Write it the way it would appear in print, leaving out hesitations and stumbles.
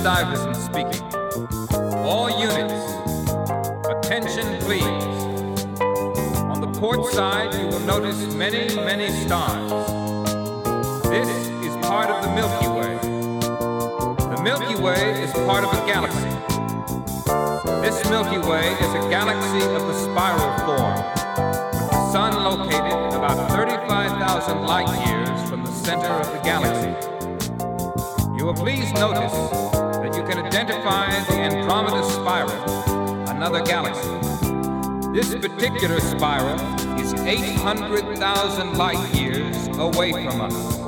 Stuyvesant speaking. All units, attention please. On the port side, you will notice many, many stars. This is part of the Milky Way. The Milky Way is part of a galaxy. This Milky Way is a galaxy of the spiral form, with the sun located about 35,000 light years from the center of the galaxy. You will please notice that you can identify the Andromeda Spiral, another galaxy. This particular spiral is 800,000 light years away from us.